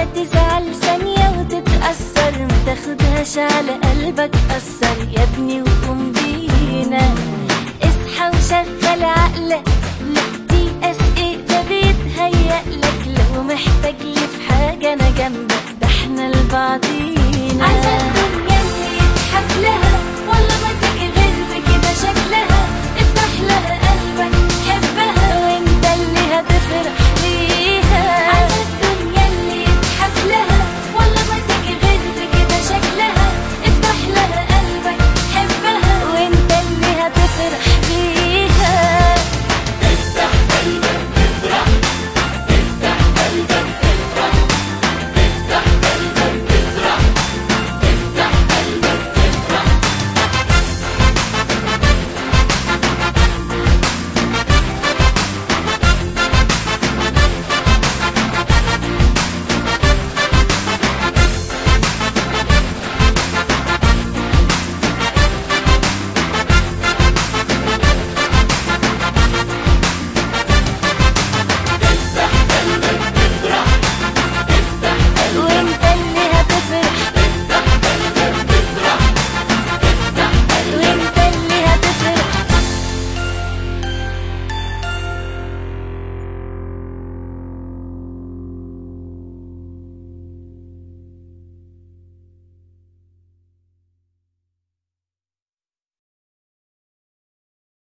لا تزعل ثانية وتتأثر، متاخدهاش على قلبك أثر يا ابني وقوم بينا. اصحى وشغل عقلك، لا تيأس ايه ده بيتهيألك، لو محتاج لي في حاجة أنا جنبك، ده احنا لبعضينا.